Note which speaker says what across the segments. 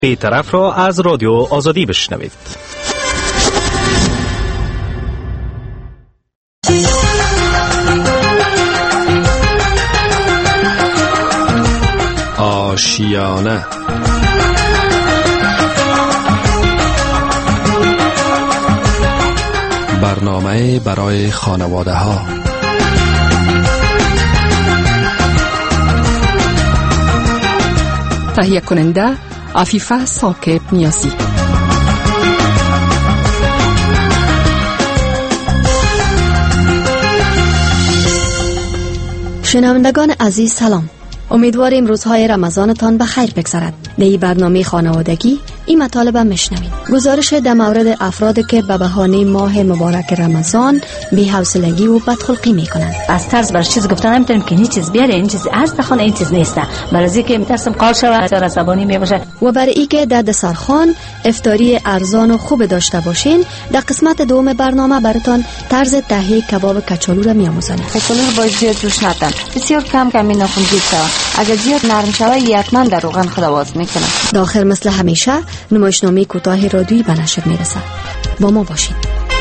Speaker 1: بی‌طرف را از رادیو آزادی بشنوید.
Speaker 2: آشیانه برنامه برای خانواده ها.
Speaker 3: تهیه کننده عفیفه ثاقب نیازی.
Speaker 4: شنوندگان عزیز سلام. امیدواریم روزهای رمضانتان به خیر بگذرد. در این برنامه خانوادگی این مطالب میشنوید. گزارش در مورد افرادی که به بهانه ماه مبارک رمضان بی‌حوصلگی و بدخلقی میکنند.
Speaker 5: از طرز بر چیز گفتن نمیتونیم که این چیز بیاره، این چیز از دخانه، این چیز نیست. برای اینکه میترسم قال شود یا عصبانی میباشه.
Speaker 4: و برای اینکه در دسترخوان افطاری ارزان و خوب داشته باشین، در قسمت دوم برنامه براتون طرز تهیه کباب کچالو را میآموزانیم.
Speaker 6: کچالو رو باید زیاد جوش ندن، بسیار کم می نخونگی شود. اگر زیاد نرم شود حتما در روغن خود باز میکنه.
Speaker 4: داخل مثل همیشه نمایشنامه کوتاه رادیویی به نشر میرسه. با ما باشید.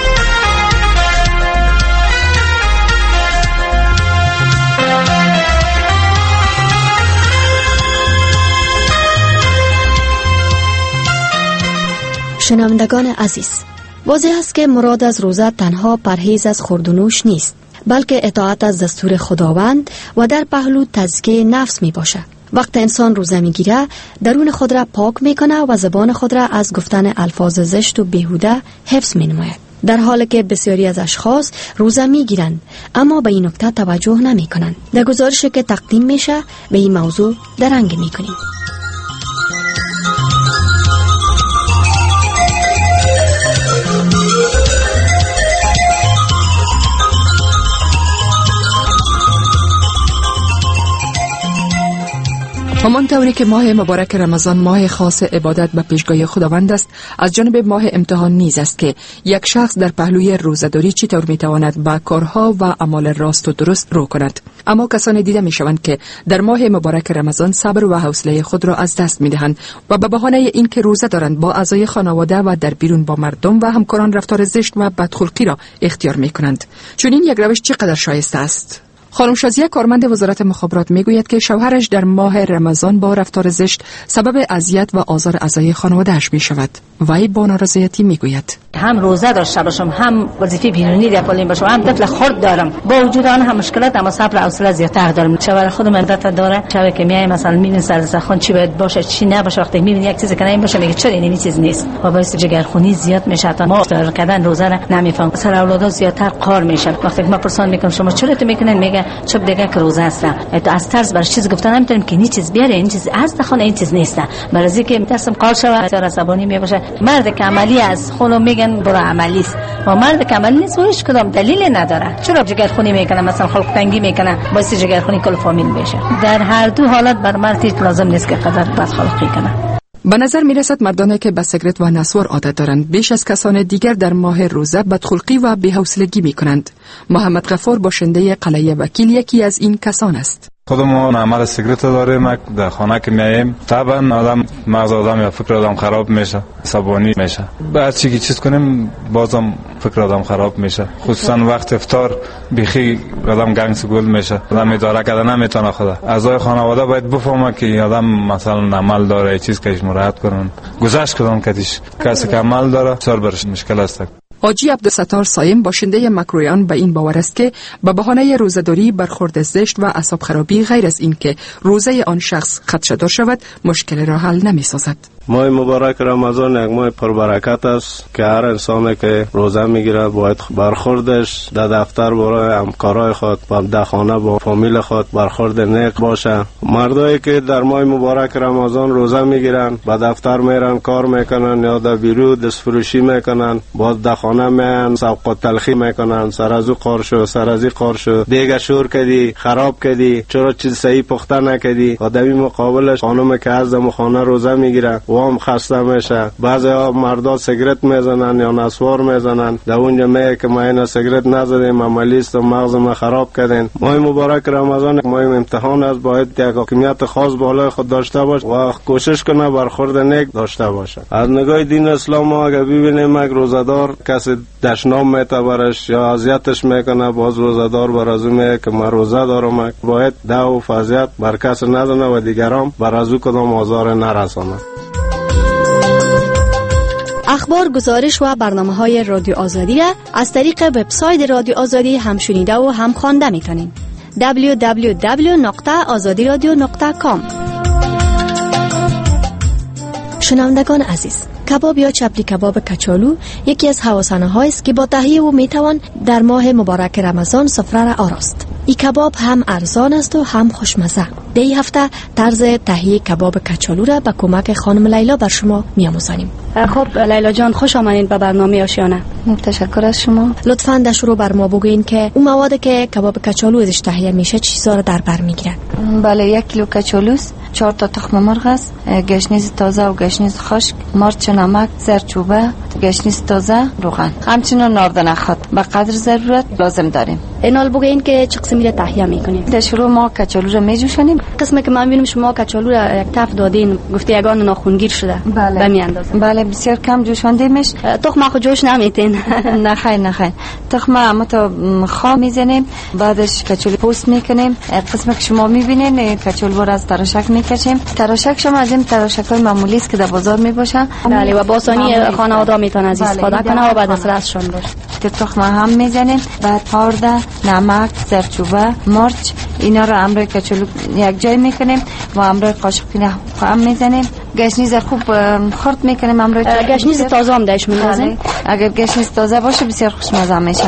Speaker 4: شنوندگان عزیز، واضح است که مراد از روزه تنها پرهیز از خورد و نوش نیست، بلکه اطاعت از دستور خداوند و در پهلو تزکیه نفس می باشه. وقت انسان روزه می گیره، درون خود را پاک می کنه و زبان خود را از گفتن الفاظ زشت و بیهوده حفظ می نماید. در حالی که بسیاری از اشخاص روزه می گیرند اما به این نکته توجه نمی کنند. در گزارشی که تقدیم میشه به این موضوع درنگ می کنیم.
Speaker 3: همانطوری که ماه مبارک رمضان ماه خاص عبادت به پیشگاه خداوند است، از جانب ماه امتحان نیز است که یک شخص در پهلوی روزه‌داری چطور میتواند با کارها و اعمال راست و درست رو کند. اما کسانی دیده میشوند که در ماه مبارک رمضان صبر و حوصله خود را از دست میدهند و به بهانه اینکه روزه دارند با اعضای خانواده و در بیرون با مردم و همکاران رفتار زشت و بدخلقی را اختیار میکنند. چون این یک روش چقدر شایسته است. خانم شازیه کارمند وزارت مخابرات میگوید که شوهرش در ماه رمضان با رفتار زشت سبب اذیت و آزار اعضای خانواده‌اش میشود. وی با نارضایتی میگوید
Speaker 5: هم روزه داشته باشم، هم وظیفه بیرونی در پالین باشم، هم طفل خرد دارم، با وجود آن هم مشکلات، اما صبر و حوصله زیادتر دارم. شوهر خودم عادت داره، شب که میای مثلا میبینی سرزخون چی باید باشه چی نباشه، وقتی میبینی یک چیزی که این باشه میگه چرا این چیز نیست و باعث جگرخونی زیاد میشه. تا ما افطار کردن روزه را نمیفهم، سر اولادا زیادتر قار میشه. وقتی ما پرسان میکنم شما چرا تو میکنین، میگه چوب دیگه که روزه است. تو از طرز بر چیز گفتن نمیتونیم که این چیز بیاره، این چیز از دخانه، این چیز نیست. برای اینکه میترسم قال شود یا عصبانی میباشه. مرد که عملی از خونو میگن برو عملی است و مرد که عملی نیست هیچ کدام دلیل نداره. چرا جگرخونی میکنه، مثلا خلق تنگی میکنه باعث جگرخونی کل فامیل بشه. در هر دو حالت بر مرد هیچ لازم نیست که قدر بدخلقی کنه.
Speaker 3: به نظر می رسد مردانی که به سیگرت و نسوار عادت دارند بیش از کسان دیگر در ماه روزه بدخلقی و بی‌حوصلگی می کنند. محمد غفور باشنده قلعه وکیل یکی از این کسان است.
Speaker 7: خودمون عمل سیگرت داریم، در خانه که میایم طبعا آدم مغز آدم یا فکر آدم خراب میشه، عصبانی میشه. بعد چی چیز کنیم بازم فکر آدم خراب میشه، خصوصا وقت افطار بیخی آدم گنگس گل میشه، آدم اداره کردن نمیتونه. خدا اعضای خانواده باید بفهمه که آدم مثلا عمل داره، چیز کهش مراعات کنن، گذشت کنن کدیش. کسی که عمل داره سر برش مشکل است.
Speaker 3: حاجی عبدالستار صایم باشنده مکرویان به این باور است که به بهانه روزه‌داری برخورد زشت و اعصاب خرابی غیر از این که روزه آن شخص خدشه‌دار شود مشکل را حل نمی‌سازد.
Speaker 8: ماه مبارک رمضان یک ماه پربرکت است که هر انسانی که روزه میگیره باید برخوردش در دفتر برای همکارای خود و در خانه با فامیل خود برخورد نیک باشه. مردایی که در ماه مبارک رمضان روزه میگیرن به دفتر میرن کار میکنن یا در بیرون دستفروشی میکنن، باز در خانه میان سبق و تلخی میکنن، سر از او قار شو سر از این قار شو، دیگه شور کردی خراب کردی، چرا چیز صحیح پخته نکردی. آدمی مقابلش خانم که از خانه روزه میگیره و وام خسته میشه. بعضی ها مردا سیگرت میزنن یا نسوار میزنن، در اونجا میگه که ما اینا سیگرت نزدیم، عملی است و مغز ما خراب کردین. ماه مبارک رمضان ماه امتحان است، باید یک حاکمیت خاص بالای خود داشته باشه و کوشش کنه برخورد نیک داشته باشه. از نگاه دین اسلام ما اگر ببینیم یک روزدار کسی دشنام میته برش یا اذیتش میکنه، باز روزدار بر از میگه که من روزه دارم، باید دعوا و فضیحت بر کس نزنه و دیگران بر از او کدام آزار نرسانه.
Speaker 4: اخبار، گزارش و برنامه‌های رادیو آزادی را از طریق وبسایت رادیو آزادی هم شنیده و هم خوانده میتونین. www.azadiradio.com. شنوندگان عزیز، کباب یا چپلی کباب کچالو یکی از هواسانه‌هایی است که با تهیه او میتوان در ماه مبارک رمضان سفره را آراست. این کباب هم ارزان است و هم خوشمزه. در این هفته طرز تهیه کباب کچالو را به کمک خانم لیلا بر شما می‌آموزانیم.
Speaker 9: خب لیلا جان، خوش آمدید به برنامه آشیانه.
Speaker 6: تشکر از شما.
Speaker 4: لطفاً در شروع بر ما بگوین که اون موادی که کباب کچالو ازش تهیه میشه چیزا رو در بر میگیرن.
Speaker 6: بله، 1 کیلو کچالوست، 4 تا تخم مرغ است، گشنیز تازه و گشنیز خشک، مرچ، نمک، زردچوبه، گشنیز تازه، روغن، همچنین نارد نخود به قدر ضرورت لازم داریم.
Speaker 9: اینال بگین که چه قسمی را تهیه میکنیم.
Speaker 6: در شروع ما کچالو را میجوشانیم.
Speaker 9: قسمی که من ببینم شما کچالو را یک تف دادین، گفتی یگان ناخونگیر شده.
Speaker 6: بله.
Speaker 9: به می اندازه.
Speaker 6: بله، بسیار کم جوشاندیمش.
Speaker 9: تخم خود جوش نمیتین.
Speaker 6: نه خیر. تخم اما تا خام میزنیم، بعدش کچالو پوست میکنیم. قسمی که شما میبینین کچالو را از تراشک میکشیم. تراشک شما از این تراشک‌های معمولی است که در بازار میباشه.
Speaker 9: بله، و با آسانی خانواده میتونن از استفاده کنه و بعد از رسشون باشه.
Speaker 6: که تخم هم میزنیم، بعد هارده، نمک، زردچوبه، مرچ، اینا رو همراه کچالو یک جای میکنیم و همراه قاشق هم میزنیم. گشنیز خوب خرد میکنیم همراه.
Speaker 9: گشنیز تازه هم دایش میندازیم.
Speaker 6: اگر گشنیز تازه باشه بسیار خوشمزه میشه.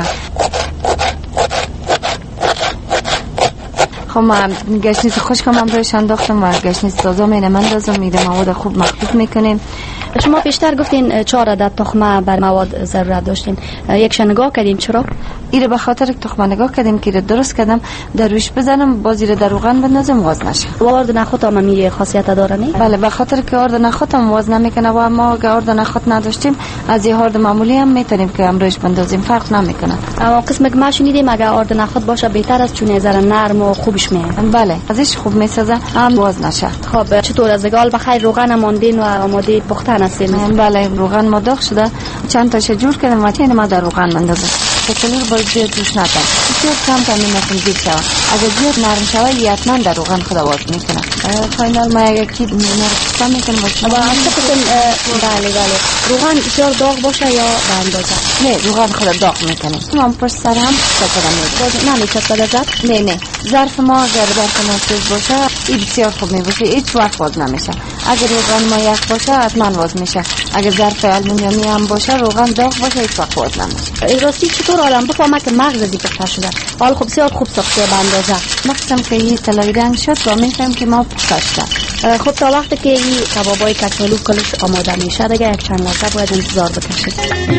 Speaker 6: خب من گشنیز خشک هم روش انداختم و گشنیز تازه میندازم. میده مواد خوب مخلوط میکنیم.
Speaker 9: شما پیشتر گفتین 4 عدد تخمه بر مواد ضرورت داشتین. یک نگاه کردیم چرا؟
Speaker 6: ایره به خاطر که تخمه نگاه کردیم که درست کردم در روش بزنم، باز ایره در روغن بندازم واز نشه.
Speaker 9: و آرد نخود هم می خاصیت داره نه؟
Speaker 6: بله، به خاطر که آرد نخود هم واز نمیکنه و ما اگه آرد نخود نداشتیم از یه آرد معمولی هم میتونیم که امروز بندازیم، فرق نمیکنه.
Speaker 9: اما قسمی که ما شنیدیم اگه آرد نخود باشه بهتر است، چون ذره نرم و خوبش میاد.
Speaker 6: بله، ازش خوب میسازه، هم واز نشه.
Speaker 9: خب چطور از گال بخیر روغن ماندین و آماده پختن هستین؟
Speaker 6: بله، روغن ما داغ شده، چند تاش جور کردم و چین ما در روغن بندازم. کچالو رو باید زیاد جوش ندم، بسیار کم میخوام زیر شود. اگر زیاد نرم شود حتما در روغن خود آواز میکنه. فاینال ما یکی نرم میکنم باشه.
Speaker 9: بله روغن بسیار داغ باشه یا به اندازه؟
Speaker 6: نه، روغن خود داغ میکنه. ما پشت سر هم چطور
Speaker 9: نمیشه؟
Speaker 6: نه. ظرف ما اگر ظرف مناسب باشه این بسیار خوب میباشه، هیچ وقت واز نمیشه. اگر روغن ما یک باشه حتما واز میشه. اگر ظرف آلومینیومی هم باشه روغن داغ باشه هیچ وقت واز نمیشه.
Speaker 9: راستی چطور آدم بفهمه که مغز دیگه پخته شده؟ حال خوب بسیار خوب ساخته به اندازه.
Speaker 6: وقتی که این طلایی رنگ شد و میفهم که ما پخته شده.
Speaker 9: خب تا وقتی که این کبابای کچالو کلش آماده میشه دیگه یک چند لحظه باید انتظار بکشید.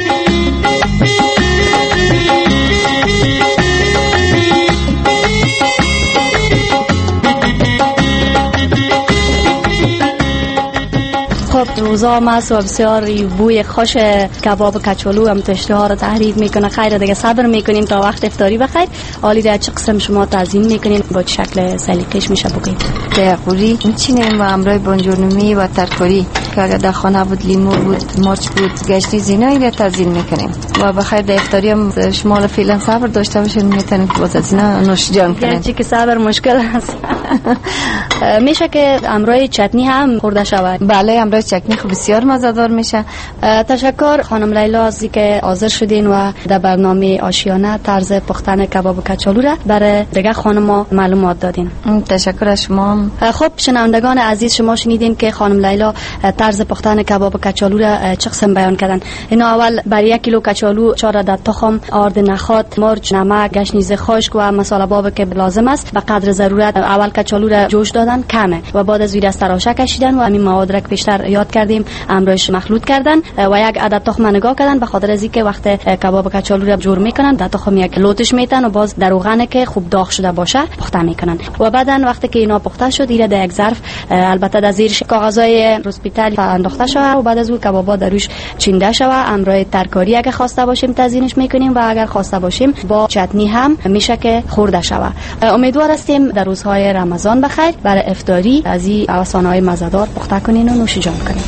Speaker 9: خب روزا مست و بسیار بوی خوش کباب کچالو هم اشتها رو تحریک میکنه. خیر دیگه صبر میکنیم تا وقت افطاری بخیر. حالی در چه قسم شما تزیین میکنین؟ با چه شکل سلیقش میشه بگید؟
Speaker 6: دقیقوری میچینیم و همراه بانجورنومی و ترکاری که اگر در خانه بود لیمو بود، مرچ بود، گشنی زینایی رو تزیین میکنیم و بخیر در افطاری هم شما فعلا صبر داشته باشین، میتونید که باز از اینا نوش جان کنین.
Speaker 9: گرچه که صبر مشکل هست. میشه که همراه چتنی هم خورده شود؟
Speaker 6: بله، همراه چتنی خب بسیار مزه‌دار میشه.
Speaker 9: تشکر خانم لیلا از اینکه حاضر شدین و در برنامه آشیانه طرز پختن کباب کچالو را برای دیگه خانم‌ها معلومات دادین.
Speaker 6: تشکر از شما.
Speaker 9: خب شنوندگان عزیز، شما شنیدین که خانم لیلا طرز پختن کباب کچالو را چه قسم بیان کردن. اینا اول برای 1 کیلو کچالو 4 عدد تخم، آرد نخود، مرچ، نمک، گشنیز خشک و مساله باب که لازم است به قدر ضرورت اول کچالو را جوش دادن کمه و بعد از وی از تراشه کشیدن و همین مواد را که پیشتر یاد کردیم امروز مخلوط کردن و 1 عدد تخم نگاه کردن به خاطر از اینکه وقت کباب کچالو را جور میکنن در تخم یک لوتش میتن و باز در روغن که خوب داغ شده باشه پخته میکنن و بعدن وقتی که اینا پخته شد اینا در یک ظرف، البته در زیرش کاغذای هسپیتال اول انداخته شود و بعد از اون کبابا در روش چینده شود. همراه ترکاری اگه خواسته باشیم تزیینش میکنیم و اگر خواسته باشیم با چتنی هم میشه که خورده شود. امیدوار هستیم در روزهای رمضان بخیر برای افطاری از این اوسانهای مزه‌دار پخته کنین و نوش جان کنین.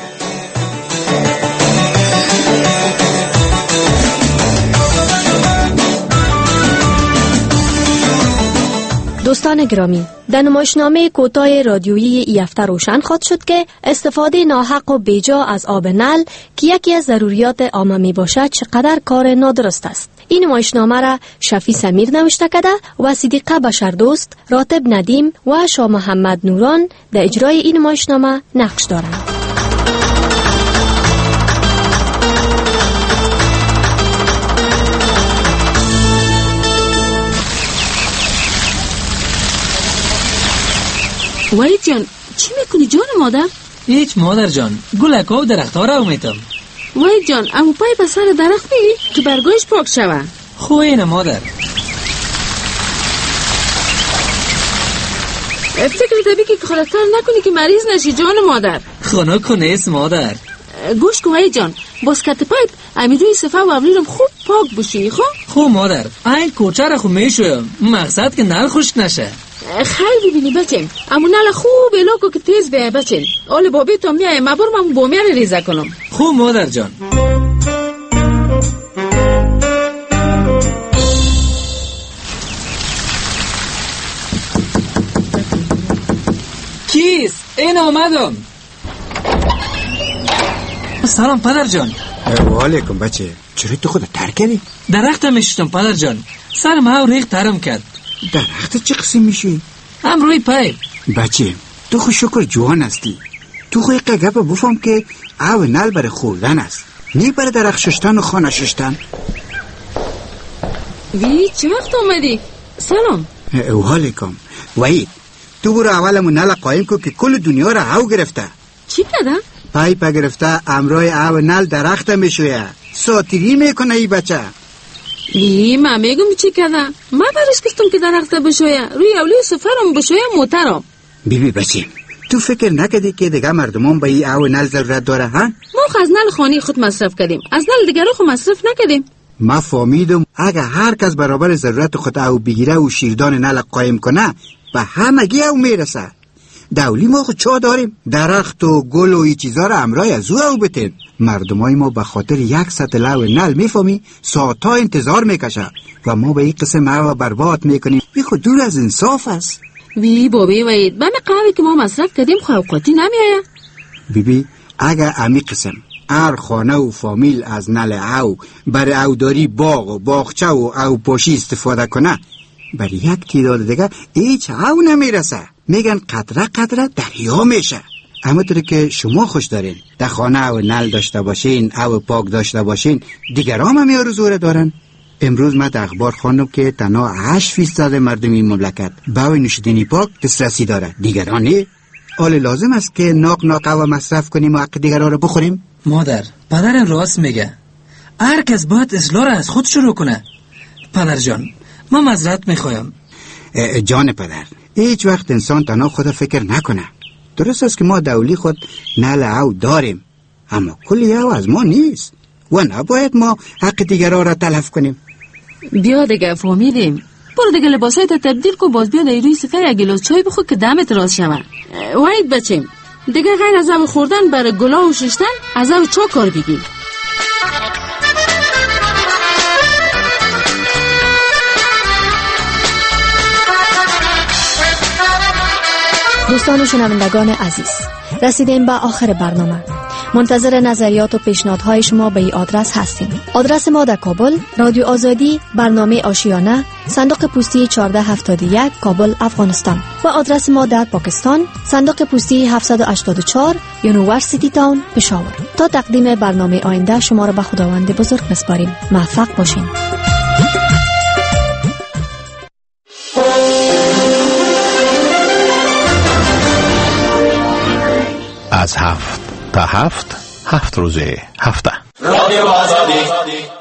Speaker 4: دوستان گرامی، در نمایشنامه کوتاه رادیویی ای هفته روشن خواهد شد که استفاده ناحق و بیجا از آب نل که یکی از ضروریات عامه می باشد چقدر کار نادرست است. این نمایشنامه را شفیع سمیر نوشته کرده و صدیقه بشردوست، راتب ندیم و شاه محمد نوران در اجرای این نمایشنامه نقش دارند.
Speaker 10: وحید جان چی میکنی جان مادر؟
Speaker 11: هیچ مادر جان، گلکا و درختها را میتم.
Speaker 10: وحید جان امو پای به سر درخت میری که برگایش پاک شوه.
Speaker 11: خوب اینه مادر.
Speaker 10: فکر طبیعی که خودت کار نکنی که مریض نشی جان مادر.
Speaker 11: خانه کنیست مادر.
Speaker 10: گوش کن وحید جان، باسکت پایپ امی روی صفحه و اولیرم خوب پاک بشی. خوب
Speaker 11: مادر، این کوچه را خوب میشویم، مقصد که نل خشک نشه.
Speaker 10: خیلی ببینی بچم، امو نل خوب الاکو که تیز بیه بچم. آل بابی تو میای مبارم امو بامیه رو ریزه کنم.
Speaker 11: خوب مادر جان. کیست؟ این آمدم. سلام پدر جان.
Speaker 12: و علیکم بچه، چرا تو خود ترک کردی؟
Speaker 11: درخت میشتم پدر جان، سرم ها ریخ ترم کرد.
Speaker 12: درخت چه قسم میشی؟
Speaker 11: هم روی پایپ.
Speaker 12: بچه تو خود شکر جوان هستی. تو خود یک گپ بفهم که او نل برای خوردن است، نی برای درخت ششتن و خانه ششتن.
Speaker 10: وی چه وقت آمدی؟ سلام.
Speaker 12: و علیکم. وحید تو برو اولمو نل قایم کن که کل دنیا را او گرفته.
Speaker 10: چی کده؟
Speaker 12: پایپ گرفته امرای او نل درخت میشویه، ساتیری میکنه ای بچه.
Speaker 10: من میگم چی کده؟ من برش کستم که درخت بشویه، روی اولی سفرم بشویه موترم.
Speaker 12: بیبی بچه تو فکر نکردی که دیگه مردمان به این او نل ضرورت داره ها؟
Speaker 10: ما از نل خانی خود مصرف کردیم، از نل دیگر خود مصرف نکردیم.
Speaker 12: ما فهمیدم اگه هر کس برابر ضرورت خود او بگیره و شیردان نل قایم کنه به همگی او میرسه. دولی ما خود چا داریم؟ درخت و گل و ای چیزا را امرای از او بتیم. مردمای ما به خاطر یک سطل نل میفهمی ساعتها انتظار میکشه و ما به این قسم او برباد میکنیم. بی خود دور از انصاف است.
Speaker 10: وی بابی وید به قهوه که ما مصرف کردیم خوقاتی نمیایه.
Speaker 12: بیبی اگه امی قسم هر خانه و فامیل از نل او برای او داری باغ و باغچه و او پاشی استفاده کنه، برای یک تعداد دیگه هیچ او نمیرسه. میگن قطره قطره دریا میشه. اما طوری که شما خوش دارین در خانه او نل داشته باشین، او پاک داشته باشین، دیگران هم آرزو دارن. امروز من در اخبار خواندم که تنها 8% مردم این مملکت به نوشیدنی پاک دسترسی داره، دیگران نه. حال لازم است که ناق و مصرف کنیم و حق دیگران رو بخوریم.
Speaker 11: مادر پدرم راست میگه، هر کس باید اصلاح را از خود شروع کنه. پدر جان ما معذرت میخوایم.
Speaker 12: جان پدر، هیچ وقت انسان تنها خود فکر نکنه. درست است که ما دولی خود نل او داریم، اما کلی او از ما نیست و نباید ما حق دیگران را تلف کنیم.
Speaker 10: بیا دیگه فهمیدیم. برو دیگه لباسایت تبدیل کن، باز بیا روی سفر یک گلاس چای بخور که دمت راست شوه. وحید بچیم دیگه غیر از او خوردن برای گلا و ششتن از او چا کار بگیر.
Speaker 4: دوستان و شنوندگان عزیز، رسیدیم به آخر برنامه. منتظر نظریات و پیشنهادهای شما به این آدرس هستیم. آدرس ما در کابل، رادیو آزادی، برنامه آشیانه، صندوق پستی 1471 کابل افغانستان. و آدرس ما در پاکستان، صندوق پستی 784 یونیورسیتی تاون پشاور. تا تقدیم برنامه آینده شما را به خداوند بزرگ می‌سپاریم. موفق باشین.
Speaker 1: از 7 تا 7 روزه هفته.
Speaker 13: رادیو آزادی